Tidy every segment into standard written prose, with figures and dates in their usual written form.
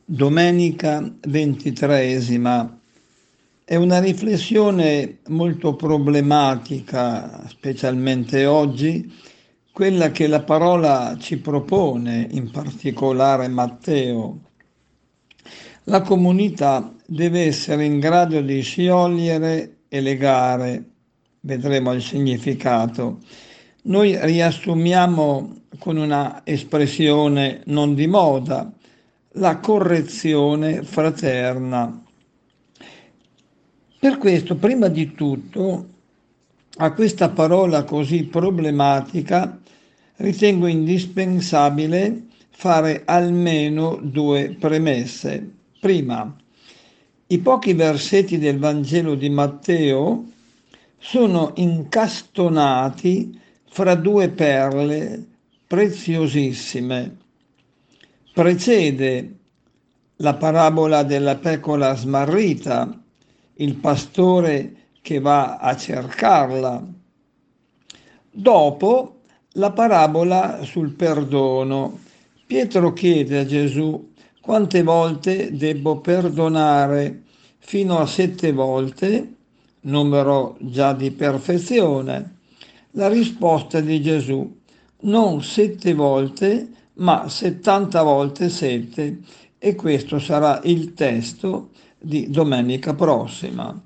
Domenica 23esima. È una riflessione molto problematica, specialmente oggi, quella che la parola ci propone, in particolare Matteo. La comunità deve essere in grado di sciogliere e legare, vedremo il significato. Noi riassumiamo con una espressione non di moda, la correzione fraterna. Per questo, prima di tutto, a questa parola così problematica ritengo indispensabile fare almeno due premesse. Prima, i pochi versetti del Vangelo di Matteo sono incastonati fra due perle preziosissime. Precede la parabola della pecora smarrita, il pastore che va a cercarla. Dopo la parabola sul perdono. Pietro chiede a Gesù: quante volte debbo perdonare? Fino a 7 volte, numero già di perfezione. La risposta di Gesù: non 7 volte, ma 70 volte 7. E questo sarà il testo di domenica prossima.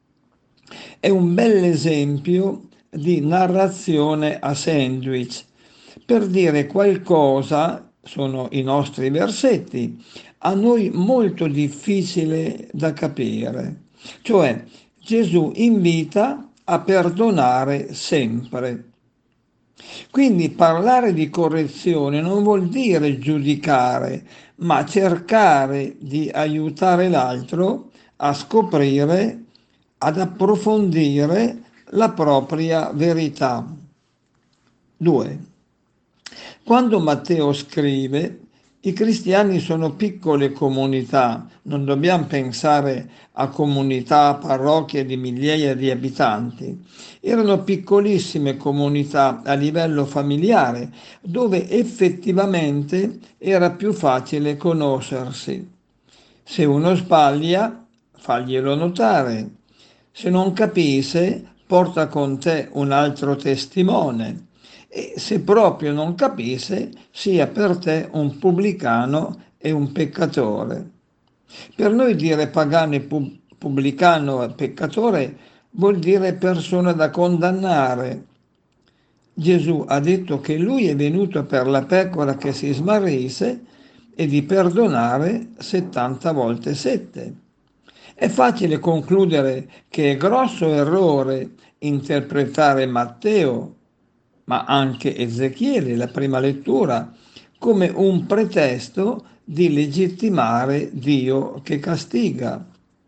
È un bell'esempio di narrazione a sandwich. Per dire qualcosa, sono i nostri versetti, a noi molto difficile da capire. Cioè, Gesù invita a perdonare sempre. Quindi parlare di correzione non vuol dire giudicare, ma cercare di aiutare l'altro a scoprire, ad approfondire la propria verità. 2. Quando Matteo scrive, i cristiani sono piccole comunità, non dobbiamo pensare a comunità, parrocchie di migliaia di abitanti. Erano piccolissime comunità a livello familiare, dove effettivamente era più facile conoscersi. Se uno sbaglia, faglielo notare. Se non capisce, porta con te un altro testimone. E se proprio non capisce, sia per te un pubblicano e un peccatore. Per noi dire pagano e pubblicano e peccatore vuol dire persona da condannare. Gesù ha detto che lui è venuto per la pecora che si smarrisse e di perdonare 70 volte 7. È facile concludere che è grosso errore interpretare Matteo, ma anche Ezechiele, la prima lettura, come un pretesto di legittimare Dio che castiga.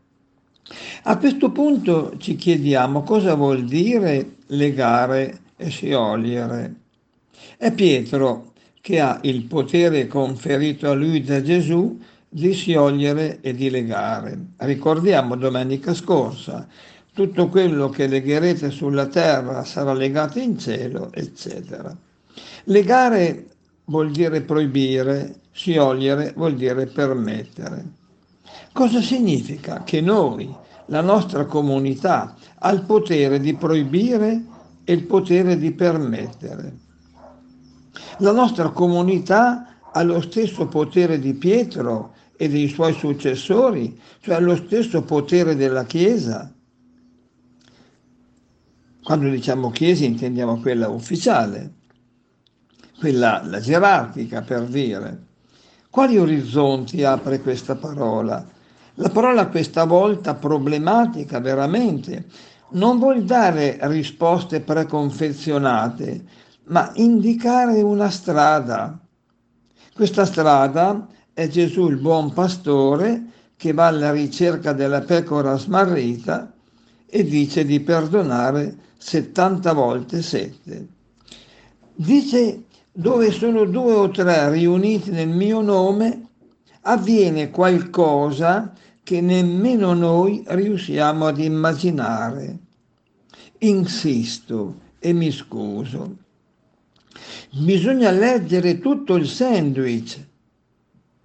A questo punto ci chiediamo cosa vuol dire legare e sciogliere. È Pietro che ha il potere conferito a lui da Gesù di sciogliere e di legare. Ricordiamo domenica scorsa, tutto quello che legherete sulla terra sarà legato in cielo, eccetera. Legare vuol dire proibire, sciogliere vuol dire permettere. Cosa significa? Che noi, la nostra comunità, ha il potere di proibire e il potere di permettere. La nostra comunità ha lo stesso potere di Pietro e dei suoi successori, cioè lo stesso potere della Chiesa. Quando diciamo Chiesa intendiamo quella ufficiale, quella la gerarchica per dire. Quali orizzonti apre questa parola? La parola questa volta problematica veramente non vuol dare risposte preconfezionate, ma indicare una strada. Questa strada è Gesù il buon pastore che va alla ricerca della pecora smarrita e dice di perdonare 70 volte 7. Dice: dove sono 2 o 3 riuniti nel mio nome, avviene qualcosa che nemmeno noi riusciamo ad immaginare. Insisto e mi scuso. Bisogna leggere tutto il sandwich.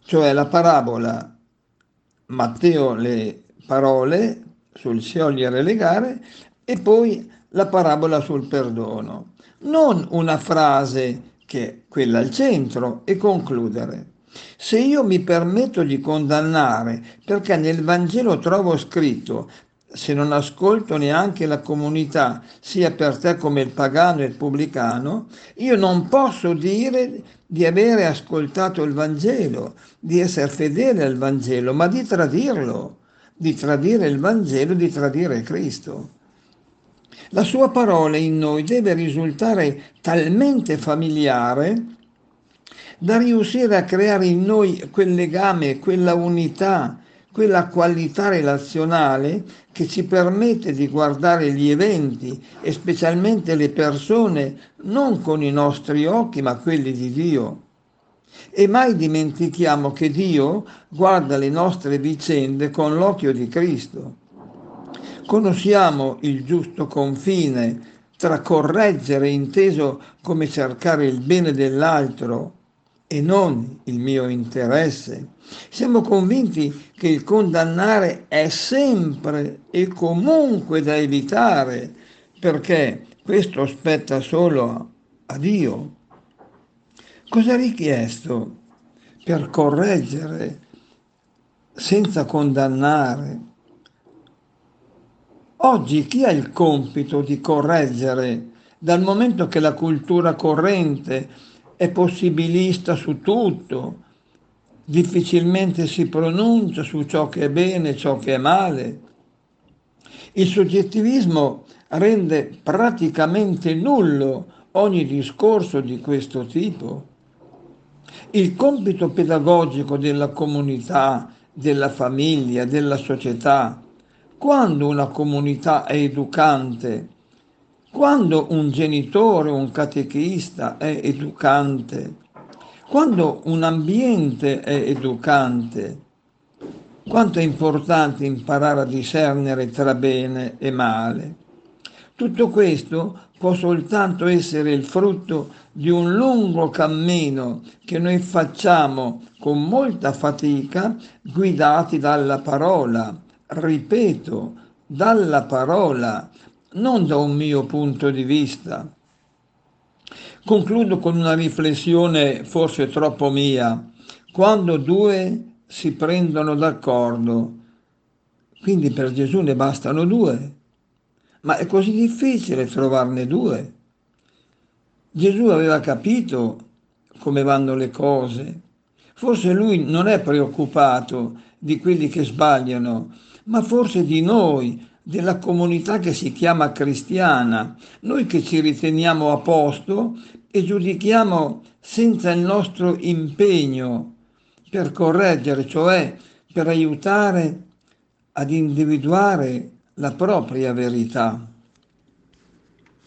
cioè la parabola Matteo le parole sul sciogliere le gare e poi la parabola sul perdono. Non una frase che è quella al centro e concludere. Se io mi permetto di condannare perché nel Vangelo trovo scritto se non ascolto neanche la comunità, sia per te come il pagano e il pubblicano, io non posso dire di avere ascoltato il Vangelo, di essere fedele al Vangelo, ma di tradirlo, di tradire il Vangelo, di tradire Cristo. La sua parola in noi deve risultare talmente familiare da riuscire a creare in noi quel legame, quella unità, quella qualità relazionale che ci permette di guardare gli eventi e specialmente le persone non con i nostri occhi ma quelli di Dio. E mai dimentichiamo che Dio guarda le nostre vicende con l'occhio di Cristo. Conosciamo il giusto confine tra correggere inteso come cercare il bene dell'altro e non il mio interesse. Siamo convinti che il condannare è sempre e comunque da evitare, perché questo spetta solo a Dio. Cosa ha richiesto per correggere senza condannare? Oggi chi ha il compito di correggere, dal momento che la cultura corrente è possibilista su tutto, difficilmente si pronuncia su ciò che è bene e ciò che è male? Il soggettivismo rende praticamente nullo ogni discorso di questo tipo. Il compito pedagogico della comunità, della famiglia, della società, quando una comunità è educante, quando un genitore, un catechista è educante, quando un ambiente è educante, quanto è importante imparare a discernere tra bene e male. Tutto questo può soltanto essere il frutto di un lungo cammino che noi facciamo con molta fatica, guidati dalla parola. Ripeto, dalla parola, non da un mio punto di vista. Concludo con una riflessione forse troppo mia. Quando due si prendono d'accordo, quindi per Gesù ne bastano due, ma è così difficile trovarne due. Gesù aveva capito come vanno le cose. Forse lui non è preoccupato di quelli che sbagliano, ma forse di noi, della comunità che si chiama cristiana, noi che ci riteniamo a posto e giudichiamo senza il nostro impegno per correggere, cioè per aiutare ad individuare la propria verità.